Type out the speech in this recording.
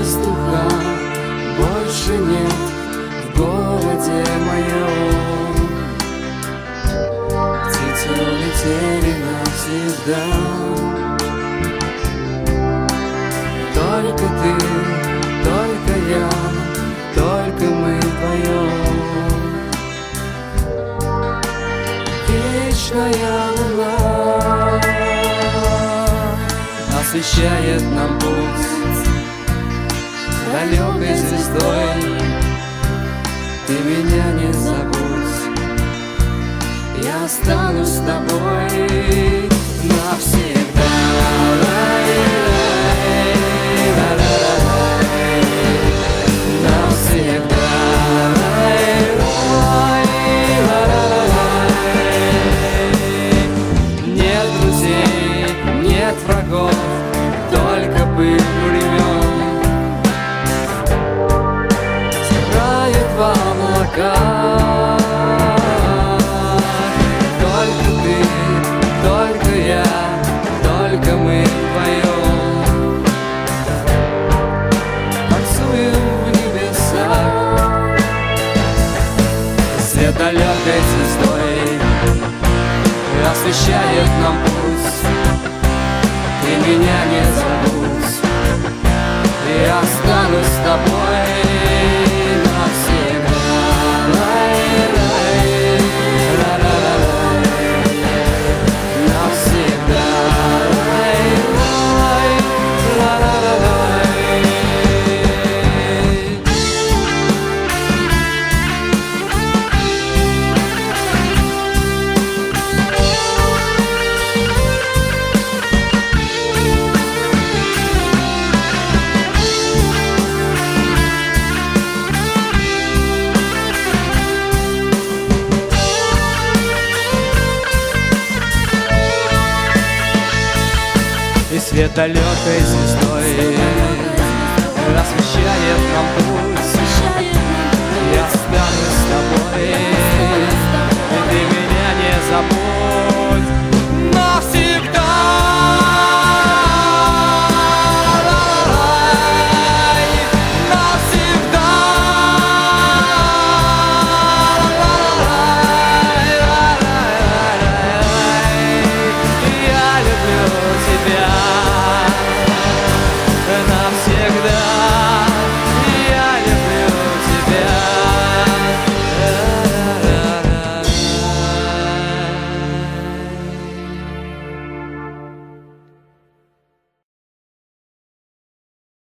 воздуха больше нет в городе моем. Птицы улетели навсегда. Только ты, только я, только мы вдвоем. Вечная луна освещает нам путь далекой звездой. Ты меня не забудь, я останусь с тобой навсегда. Нет друзей, нет врагов, только пыль времен стирает в облаках. Только ты, только я, только мы вдвоем танцуем в небесах. Свет далекой звездой освещает нам путь. Ты меня не забудь, я останусь с тобой навсегда. Навсегда. И свет далекой звездой